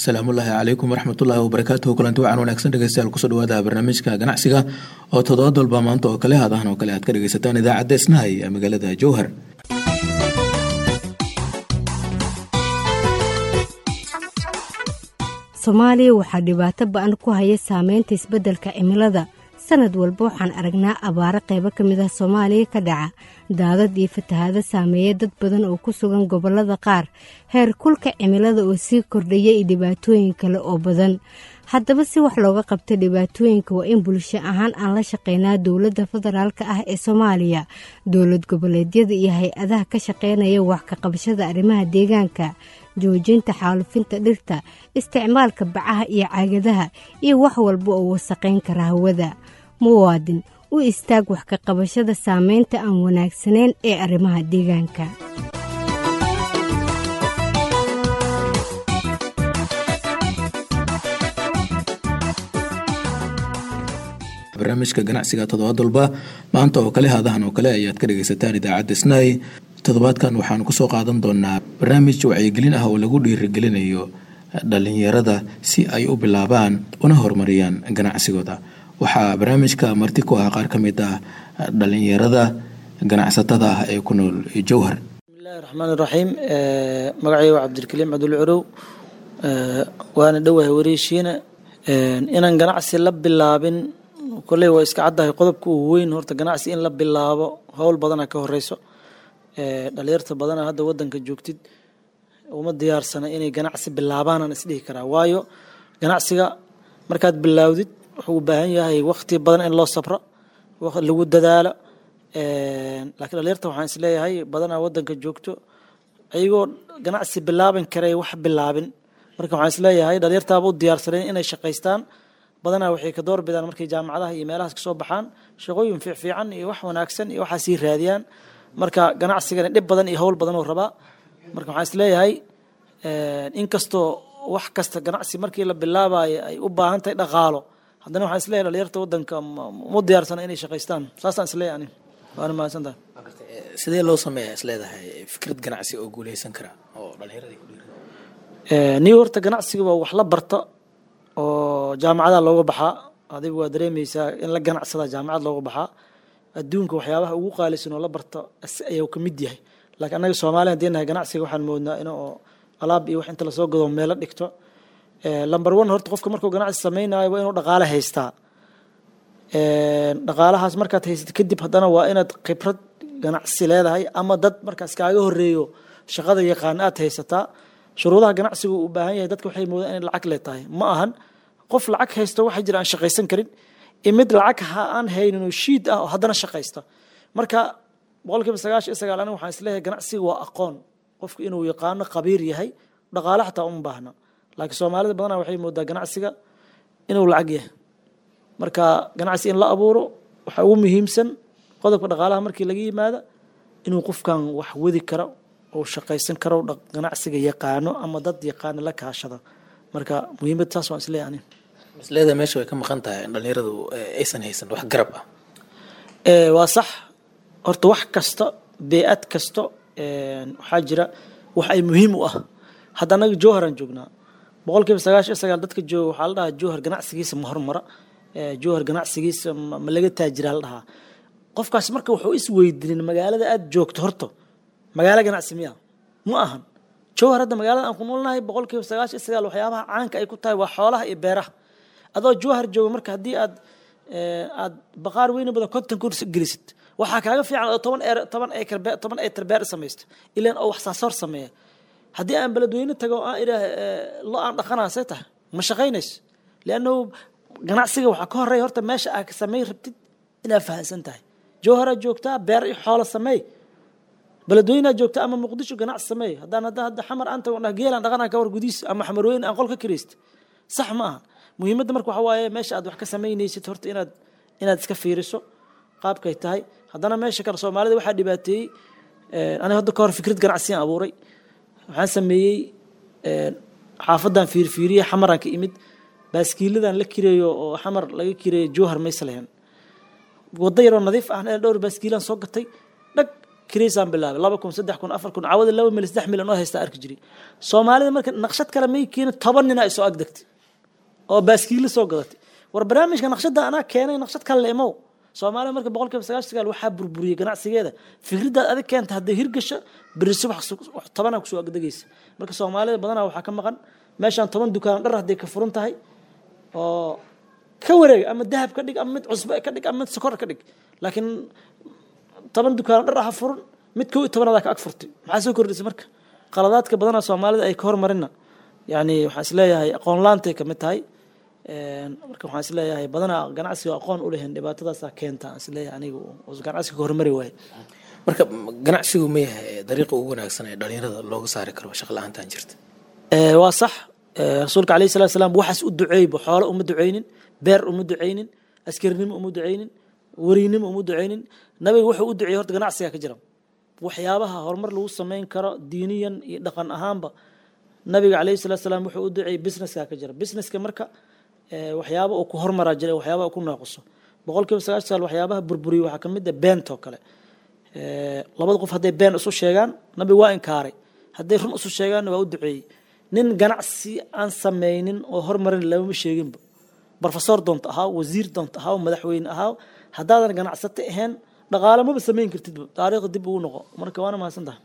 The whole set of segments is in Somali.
salaamullaahi calaykum waraxmatullaahi wabarakaatuhu. kulanti wacan wanaagsan dhegeystayaal kusoo dhawaada barnaamijka ganacsiga oo toddobaad walba maanta oo kale hadahan oo kale aad ka dhegeysataan idaacadda isnahay ee magaalada jowhar. Soomaaliya waxaa dhibaato ba'an ku haya saameynta isbeddelka cimilada. sanad walba waxaan aragnaa abaaro qaybo ka mid ah Soomaaliya ka dhaca, daadad iyo fatahaado saameeya dad badan oo ku sugan gobollada qaar. Heer kulka cimilada oo sii kordhaya iyo dhibaatooyin kale oo badan. Haddaba si wax looga qabto dhibaatooyinka waa in bulsho ahaan aan la shaqeynaa dowladda federaalka ah ee Soomaaliya, dowlad goboleedyada iyo hay-adaha ka shaqeynaya wax ka qabashada arrimaha deegaanka, joojinta xaalufinta dhirta, isticmaalka bacaha iyo caagadaha iyo wax walba oo wasaqayn kara hawada. Muwaadin, u istaag wax ka qabashada saameynta aan wanaagsanayn ee arrimaha deegaanka. barnaamijka ganacsiga toddobaad walba maanta oo kale hadahan oo kale ayaad ka dhegeysataan idaacadda isnaay. toddobaadkan waxaanu kusoo qaadan doonaa barnaamij wacyigelin ah oo lagu dhiirigelinayo dhalinyarada si ay u bilaabaan una horumariyaan ganacsigooda. waxaa barnaamijka marti ku ah qaar ka mid ah dhalinyarada ganacsatada ah ee ku nool jowhar. bismillaahi raxmaani raxiim. magacayga cabdilkariim cabdulcurow, waana dhowahay wareeshiina. inaan ganacsi la bilaabin kolley waa iska caddahay. qodobka ugu weyn horta ganacsi in la bilaabo howl badana ka horeyso. dhalinyarta badana hadda wadanka joogtid uma diyaarsana inay ganacsi bilaabaan aan isdhihi karaa, waayo ganacsiga markaad bilaawdid wuxuu u baahan yahay waqti badan in loo sabro, lagu dadaalo. laakiin dhalinyarta waxaan isleeyahay badanaa wadanka joogto ayagoo ganacsi bilaaban karay wax bilaabin. marka waxaan isleeyahay dhalinyartaaba u diyaarsaneen inay shaqaystaan. badanaa waxay ka door bidaan markay jaamacadaha iyo meelahaas ka soo baxaan shaqooyin fiican iyo wax wanaagsan iyo waxaa sii raadiyaan. marka ganacsigana dhib badan iyo howl badan oo rabaa. marka waxaan isleeyahay inkastoo wax kasta ganacsi markii la bilaabayo ay u baahan tahay dhaqaalo, haddana waxaan isleeyahay dhalinyarta wadanka uma diyaarsana inay shaqaystaan. saasaan isleeyahay ani. waana mahadsantahay. sidee loo sameeyaa isleedahay fikrad ganacsi oo guuleysan kara oo dhalinyarada ku dhiirran? ni horta ganacsiga waa wax la barto oo jaamacada looga baxaa. adigu waa dareemaysaa in la ganacsada jaamacad looga baxaa. adduunka waxyaabaha ugu qaalisan oo la barto ayuu ka mid yahay. laakiin annaga Soomaaliya haddii nahay ganacsiga waxaan moodnaa in oo alaab iyo wax inta la soo gado meel la dhigto. number 1 horta qofka markuu ganacsi samaynayo waa inuu dhaqaale haystaa. dhaqaalahaas markaad haysato kadib haddana waa inaad khibrad ganacsi leedahay ama dad markaas kaaga horeeyo shaqada yaqaan aad haysataa. shuruudaha ganacsigu u baahan yahay dadka waxay moodaan in lacag leedahay. ma ahan qof lacag haysto waxa jira aan shaqaysan karin, mid lacag aan haynin oo shiid ah oo haddana shaqaysta. marka 99% aniga waxaan isleeyahay ganacsiga waa aqoon, qofku inuu yaqaano qabiir yahay, dhaqaale xataa uma baahna. laakiin Soomaalida badanaa waxay moodaa ganacsiga inuu lacag yahay. marka ganacsi in la abuuro waxa ugu muhiimsan qodobka dhaqaalaha markii laga yimaado inuu qofkan wax wadi karo oo shaqaysan karo, ganacsiga yaqaano ama dad yaqaan la kaashado. marka muhiimad taas waan isleeyahay ani. misleeda meesha way ka maqan tahay in dhalinyaradu aysan haysan wax garab ah. waa sax. horta wax kasta beecad kasta waxaa jira wax ay muhiim u ah. hadda anaga jowharan joognaa 99% dadka jooga waxaa la dhahaa jowhar ganacsigiisa ma hormara, jowhar ganacsigiisa ma laga taajiraa la dhahaa. qofkaas marka wuxuu isweydiinin magaalada aad joogto horta magaalo ganacsi miya? ma ahan. jowhar hadda magaalada aan ku noolnahay 99% waxyaabaha caanka ay ku tahay waa xoolaha iyo beeraha. adoo jowhar jooga marka haddii aad baqaar weyn badan 50 kursi gelisid waxaa kaaga fiican oo 10 acre beer samaysto ilaan oo wax soo sameeyo. haddii aan beledweyne tago aan lo aan dhaqanaasay tahay ma shaqaynayso, laanno ganacsiga waxa ka horeeya horta meesha aad ka sameey rabtid inaad fahansan tahay. jowhar joogtaa beer iyo xoolo sameey, beledweyne joogtaa ama muqdisho ganacsi sameey. hadda xamar anta oo geelan dhaqanaa ka war gudiis ama xamarweyn aan qol ka kireyst sax ma aha. muhiimadda marka waxa waaye meesha aad wax ka sameynaysid horta inaad iska fiiriso qaabkay tahay. haddana meesha kale Soomaalida waxaa dhibaateeyey. aniga hadda ka hor fikrad ganacsi aan abuuray. waxaan sameeyey xaafadan fiirfiiriye xamaran ka imid baaskiiladan la kireeyo oo xamar laga kireeyo jowhar maysleen. wada yar oo nadiif ah dhowr baaskiilan soo gatay dhag kiriisaan bilaabay 2,000 3,000 4,000 cawada 2 milyan 3 milyan oo haysta arki jiray Soomaalida marka naqshad kale may keen 10 nin ay soo agdagtay oo baaskiil soo gadatay war barnaamijka naqshada ana keenay naqshad kale leemow Soomaalida marka 99% waxa burburiyay ganacsigeeda fikradda adag keenta haday hirgasho bariis wax 10 ku soo agdagaysa marka Soomaalida badanaa waxa ka maqan meeshan 10 dukaan dhar haday ka furan tahay oo ka wareeg ama dahab ka dhig ama mid cusub ka dhig ama mid sokor ka dhig laakiin 10 dukaan dhar ah furan mid koo 10 ka ag furtay maxaa soo kordhisay marka qaladaadka badanaa Soomaalida ay ka hormarina yani waxa isleeyahay aqoon laantay ka mid tahay marka waxa isleeyahay badanaa ganacsiga aqoon u leeyahay dhibaatadaas keenta isleeyahay anigu oo ganacsiga hormari waay marka ganacsigu ma yahay dariiqa ugu wanaagsan ee dhalinyarada looga saari karo shaqo la'aantan jirta waa sax rasuulka kaleey salaam waxaas u duceeyay xoolo uma duceeynin beer uma duceeynin askarnimo uma duceeynin wariinimo uma duceeynin nabiga wuxuu u duceeyay horta ganacsiga ka jira waxyaabaha horumar lagu sameyn karo diiniyan iyo dhaqan ahaanba nabiga kaleey salaam wuxuu u duceeyay businesska ka jira businesska marka waxyaabo uu ku horumar jiray waxyaabo uu ku naaqso 99% waxyaabaha burburiyo waxa kamid ah beento kale labada qof haday been isu sheegaan nabiga waa inkaaray haday run isu sheegaan waa u duceeyay nin ganacsi aan sameeynin oo horumarin lama sheegin professor doonta ahaa wasiir doonta ahaa madaxweyne ahaa hadaadan ganacsate ahayn dhaqaale ma sameyn kartid taariikhda dib ugu noqo marka waana mahadsantahay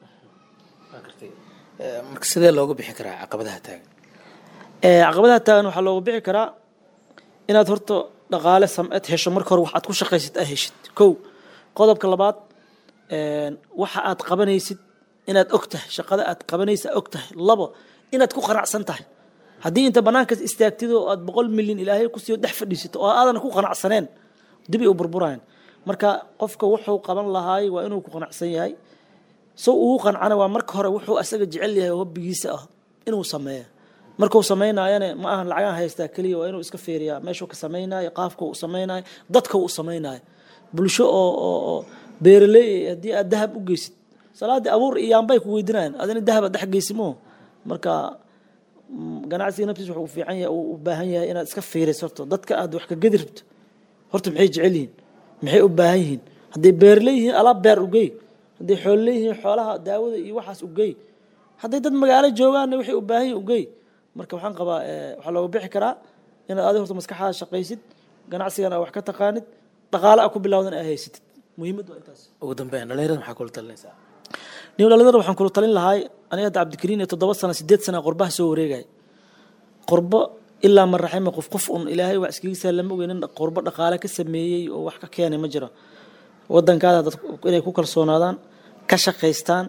marka sidee looga bixi karaa caqabadaha taagan caqabadaha taagan waxa looga bixi karaa inaad horto dhaqaale sameed hesho marka hore wax aad ku shaqaysid aad heshid kow qodobka labaad waxa aad qabanaysid inaad ogtahay shaqada aad qabanaysa ogtahay labo inaad ku qanacsan tahay hadii inta banaanka istaagtid oo aad 100 milyan ilaahay ku soo dhex fadhiisato oo aadan ku qanacsaneen dib u burburayaan marka qofka wuxuu qaban lahaay waa inuu ku qanacsan yahay soo uu qancana waa marka hore wuxuu asaga jecel yahay hobbigiisa ah inuu sameeyo markuu sameeynaayana ma ahan lacag haysta kaliya waa inuu iska fiiriyaa meeshuu ka sameeynayo qaafka uu sameeynayo dadka uu sameeynayo bulsho oo beeraley hadii aad dahab u geysid salaada abuur iyaan bay ku weydiinayaan adina dahab dhax geysimo marka ganacsiga naftiisa wuxuu fiican yahay oo u baahan yahay inaad iska fiiriso dadka aad wax ka gadi rabto horta maxay jecel yihiin maxay u baahan yihiin haday beeraley yihiin alaab beer u geey haday xoolo yihiin xoolaha daawada iyo waxaas u geey haday dad magaalo joogaan waxay u baahan yihiin u geey marka waxaan qabaa waxa looga bixi karaa inaad adiga horta maskaxdaada shaqaysid ganacsigana wax ka taqaanid dhaqaale ku bilowdan ay haysid muhiimadu waa intaas ugu dambeyn dhalinyarada maxaa kula talinaysaa dhalinyarada waxaan kula talin lahaay aniga Cabdikariin 7 sano 8 sano qurbaha soo wareegay qurbo ilaa mar raximo qof un ilaahay wax iskiisa lama ogeenin qurbo dhaqaale ka sameeyay oo wax ka keenay ma jiro wadankaada dad inay ku kalsoonaadaan ka shaqeystaan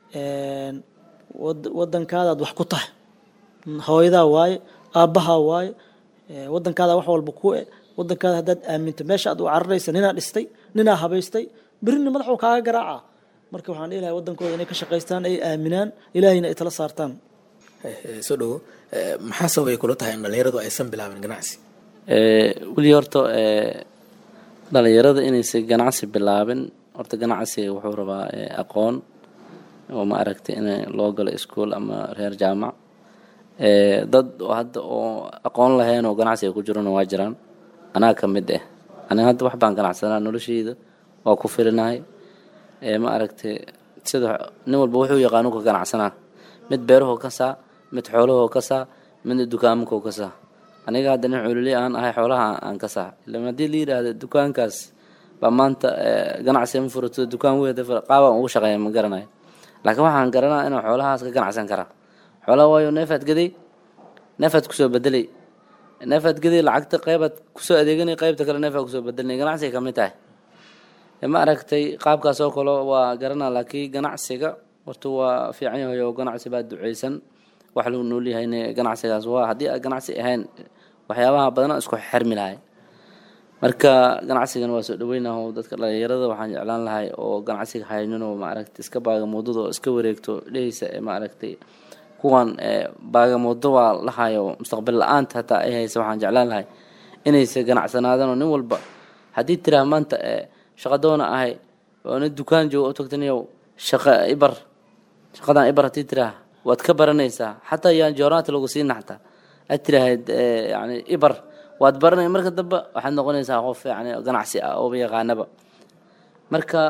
wadankaada wax ku tahay hooyada waay aabaha waay wadankaada wax walba ku wadankaada hadaad aaminto meesha aad u cararaysa nina dhistay nina habaystay birina madaxu kaaga garaaca marka waxaan ilaahay wadankooda inay ka shaqeystaan ay aaminaan ilaahayna ay tala saartaan soo dhawo maxaa sababay kula tahay in dhalinyaradu aysan bilaabin ganacsi wali horto dhalinyarada inaysan ganacsi bilaabin horta ganacsiga wuxuu rabaa aqoon oo ma aragtay in loo galo iskuul ama reer jaamac dad hadda oo aqoon lahayn oo ganacsiga ku jirana waa jiraan anaa ka mid ah aniga hadda wax baan ganacsanaa noloshayda waa ku filinahay ma aragtay sida nin walba wuxuu yaqaan ka ganacsanaa mid beeraha ka saa mid xoolaha ka saa mid dukaamada ka saa aniga hadda nin culili aan ahay xoolaha aan ka saa ilaa hadii la yiraahdo dukaankaas ba maanta ganacsi ma furto dukaan weeyda qaaba ugu shaqeeyo ma garanayo laakiin waxaan garanaa in xoolahaas ka ganacsan kara xoolaha waayo neefad gaday neefad ku soo bedelay neefad gaday lacagta qaybad ku soo adeeganay qaybta kale neefad ku soo bedelay ganacsiga kamid tahay ma aragtay qaabkaas oo kale waa garanaa laakiin ganacsiga horta waa fiican yahay oo ganacsi baa duceysan wax lagu nool yahay ganacsigaas waa hadii ganacsi ahayn waxyaabaha badan isku xirmi lahay marka ganacsigan waa soo dhaweynahay dadka dhalinyarada waxaan jeclaan lahay oo ganacsiga haynino ma aragtay iska baaga moodada oo iska wareegto dhaysa ma aragtay kuwan baaga moodo waa la hayo mustaqbal la'aanta hata ay hayso waxaan jeclaan lahay inay se ganacsanaadaan nin walba hadii tiraa maanta shaqadoona ahay oo dukaan joogo tagtaniyo shaqa ibar shaqadan ibar hadii tiraa waad ka baranaysaa hatta yaan joornaat lagu siin naxta atiraahad yani ibar waad baranay marka dambe waxaad noqonaysaa qof yani ganacsi ah oo yaqaanaba marka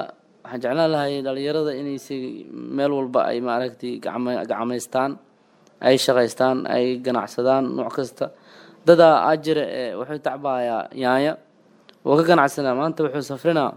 waxaan jeclaan lahay dhalinyarada inay si meel walba ay maaragtay gacmaystaan ay shaqaystaan ay ganacsadaan nooc kasta dadaa ajira wuxuu tacbayaa yaanya oo ka ganacsanaa maanta wuxuu safrinaa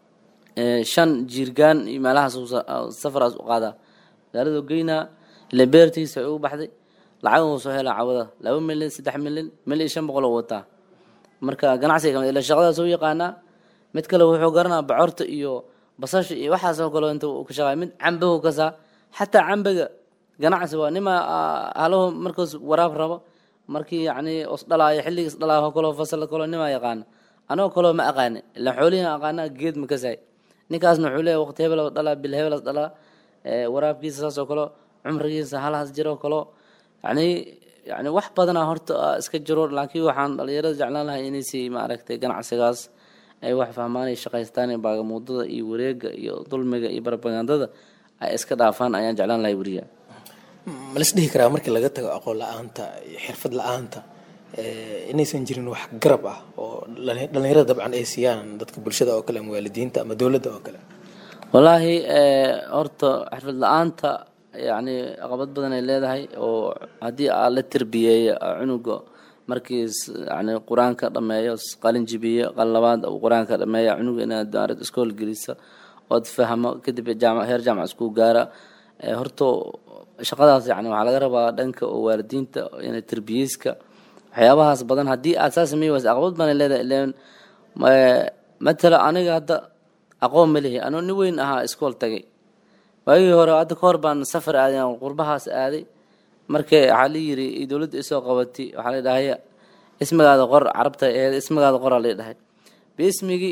5 jiirgaan iyo meelahaas safaraas u qaadaa magaalada geynaa ila beertiisa u baxday lacag uu soo helaa cawada 2 milyan 3 milyan milyan 500 wataa marka ganacsiga ila shaqadaas uu yaqaana mid kale wuxuu garanaa bocorta iyo basasha iyo waxaas oo kale inta uu ka shaqeeyo mid cambaha ka saa xataa cambaga ganacsi waa nima halo markaas waraab rabo markii yani os dhalaayo xilligiis dhalaayo kale fasal kale nima yaqaan anoo kale ma aqaan ila xoolihiina aqaana geed ma ka say ninkaasna wuxuu leeyahay waqti hebel dhalaa bil hebel dhalaa waraabkiisa saas oo kale umrigiisa halaas jiro kale yani wax badan horta iska jiro laakiin waxaan dhalinyarada jeclaan lahay inay si ma aragtay ganacsigaas ay wax fahmaan ay shaqaystaan ee baagamudada iyo wareega iyo dulmiga iyo propagandada ay iska dhaafaan ayaan jeclaan lahay wariya ma lis dhihi karaa markii laga tago aqoon la'aanta iyo xirfad la'aanta inaysan jirin wax garab ah oo dhalinyarada dabcan ay siiyaan dadka bulshada oo kale ama waalidiinta ama dawladda oo kale wallaahi horta xirfad la'aanta yani caqabad badan ay leedahay oo haddii aan la tarbiyeeyo cunuga markii yani quraanka dhameeyo qalin jibiyo qalabaad oo quraanka dhameeyo cunuga inaad daarad iskool geliso oo fahmo kadib heer jaamac isku gaara horta shaqadaas yani waxa laga rabaa dhanka oo waalidiinta inay tarbiyeyska waxyaabahaas badan haddii aad saas sameeyay caqabad badan ay leedahay ileen matala aniga hadda aqoon ma leeyahay anoo ni weyn ahaa iskool tagay waagii hore hadda ka hor baan safar aaday qurbahaas aaday markay waxa la yiri dawladda isoo qabatay waxa la dhahay ismigaada qor carabta ismigaada qor la dhahay bismigi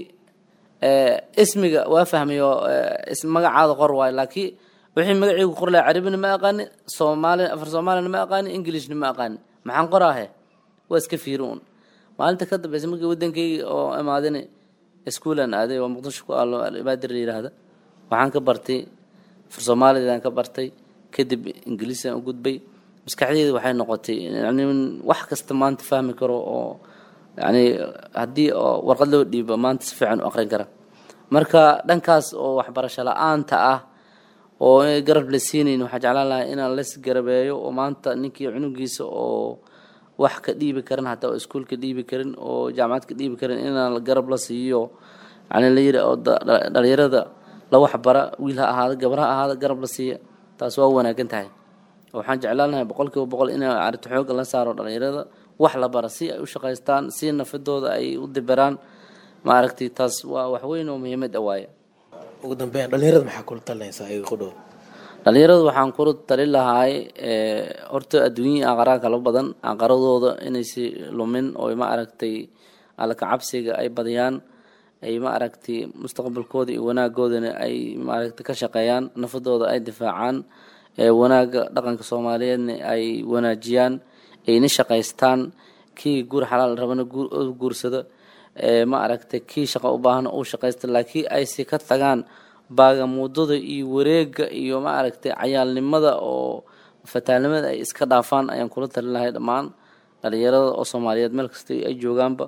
ismiga waa fahmayo magacaada qor waay laakiin wixii magaciigu qor la carabina ma aqaan Soomaali ma aqaan English ma aqaan maxaan qoraahay waa iska fiiruun maalinta ka dambaysa markii wadankayga oo imaadeen iskuulan aaday oo Muqdisho ku aalo ibaadir yiraahdo waxaan ka bartay Soomaalidan ka bartay kadib Ingiriisi aan u gudbay maskaxdayda waxay noqotay yani wax kasta maanta fahmi karo oo yani hadii warqad loo dhiibo maanta si fiican u aqrin kara marka dhankaas oo waxbarasho la'aanta ah oo garab la siinayno waxa jeclaan lahaa in la is garabeeyo oo maanta ninkii cunugiisa oo wax ka dhiibi karin hataa oo iskuulka dhiibi karin oo jaamacad ka dhiibi karin in la garab la siiyo yani la yiri oo dhalinyarada la wax bara wiil ha ahaado gabar ha ahaado garab la siiyo taas waa wanaagsan tahay waxaan jeclaan lahaa 100% in arrinta xoog la saaro dhalinyarada wax la bara si ay u shaqaystaan si nafadooda ay u dibaraan ma aragtay taas waa wax weyn oo muhiimad ah waaya ugu dambeyn dhalinyarada maxaa kula talinaysaa ay qodho dhalinyarada waxaan ku talin lahaa horta adduunyo aqraan kala badan aqaradooda inay si lumin oo ma aragtay ala ka cabsiga ay badiyaan ay ma aragtay mustaqbalkooda iyo wanaagoodana ay ma aragtay ka shaqeeyaan nafadooda ay difaacaan wanaaga dhaqanka Soomaaliyeedna ay wanaajiyaan ay ni shaqaystaan kii guur xalaal rabana guursado ma aragtay kii shaqo u baahan oo shaqaysta laakiin ay si ka tagaan baagamudada iyo wareega iyo ma aragtay cayaalnimada oo fataalnimada ay iska dhaafaan ayaan kula talin lahay dhamaan dhalinyarada oo Soomaaliyeed meel kasta ay joogaanba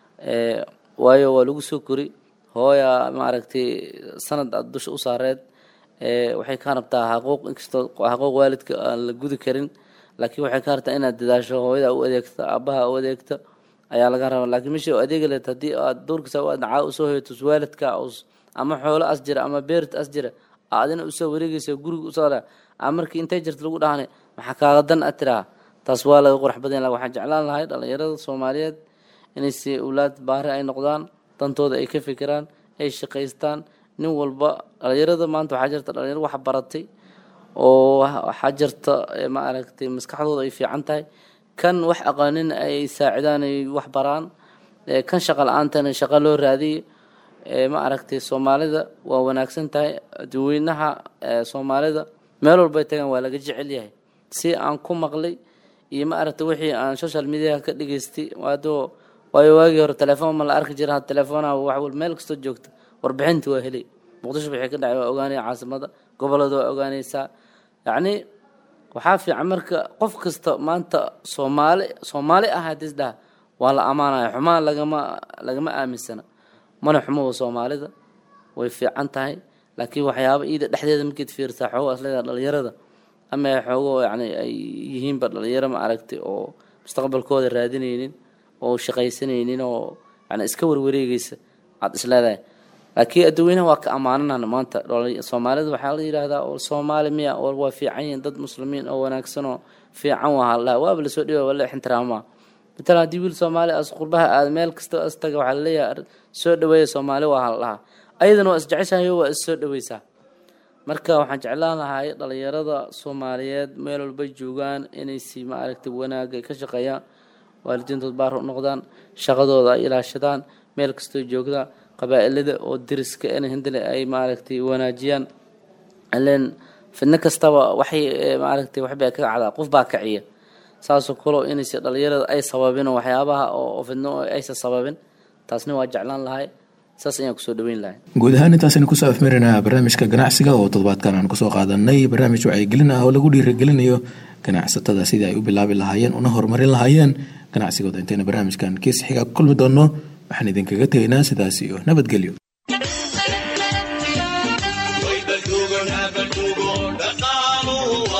waayo waa lagu soo kori hooya ma aragtay sanad dusha u saareed waxay ka rabtaa xaquuq waalidka aan la gudi karin laakiin waxay ka rabtaa inaad dadaasho hooyada u adeegto aabaha u adeegto ayaa laga rabaa laakiin meesha adeeg leed hadii aad doorkiisa u adnaa u soo heeto waalidka ama xoolo as jira ama beert as jira aadina u soo wareegayso guriga u soo markii intay jirto lagu dhahanay waxa kaaga dan atira taas waa laga qurux badan waxaan jeclaan lahay dhalinyarada Soomaaliyeed inay si awlaad baari ay noqdaan dantooda ay ka fikiraan ay shaqaystaan nin walba dhalinyarada maanta waxa jirta dhalinyaro wax baratay oo waxa jirta ma aragtay maskaxdooda ay fiican tahay kan wax aqoonin ay saacidaan ay wax baraan kan shaqo la'aantana shaqo loo raadiyo ma aragtay Soomaalida waa wanaagsan tahay dadweynaha Soomaalida meel walba ay tagaan waa laga jecel yahay si aan ku maqlay iyo ma aragtay wixii aan social media ka dhageystay waayo waagi hore telefoon ma la arki jiray telefoonaa wax wal meel kasta joogta warbixinta waa helay Muqdisho wixii ka dhacay waa ogaanay caasimada gobolada waa ogaanaysaa yani waxa fiican marka qof kasta maanta Soomaali ah hadisda waa la amaanay xumaan lagama aaminsana mana xumo Soomaalida way fiican tahay laakiin waxyaabo iida dhexdeeda markii fiirtaa xoog asleeda dhalinyarada ama xoog yani ay yihiin ba dhalinyaro ma aragtay oo mustaqbalkooda raadinaynin oo shaqaysanaynin oo yani iska warwareegaysa aad isleedahay laakiin adduunyada waa ka amaanana maanta Soomaalida waxa la yiraahdaa oo Soomaaliya oo waa fiican dad muslimiin oo wanaagsan oo fiican waa la soo dhiibay wala ixtiraama مثلا دي ويل سومالي أسقربها ميل كستو أستجوا عليها سود ويا سومالي وهالله أيضا وأسجعسها هو السود ويسا مركا وحنجعلنا هاي ضليرة سوماليات ميل البيجوجان إنيسي ما عرفت وانا كشقيا والدين تبارك نقدان شغدوا ذا إلى شدان ميل كستو جوجدا قبائل ذا ودرس كأن هندل أي ما عرفت وانا جيان لين في النكستوا وحي ما عرفت وحبي على قف باكعية saasoo kale inay si dhalinyarada ay sababeen waxyaabaha oo fidno ay sababeen taasna waa jeclaan lahay saas ayaan ku soo dhaweyn lahay guud ahaan intaasina ku soo afmeerinaa barnaamijka ganacsiga oo toddobaadkan aan ku soo qaadanay barnaamij wacyigelin ah oo lagu dhiirigelinayo ganacsatada sidii ay u bilaabi lahaayeen una horumarin lahaayeen ganacsigooda intayna barnaamijkan kiis xiga kulmi doono waxaan idinkaga tegaynaa sidaas iyo nabadgelyo way baldugo dhaqaaluhu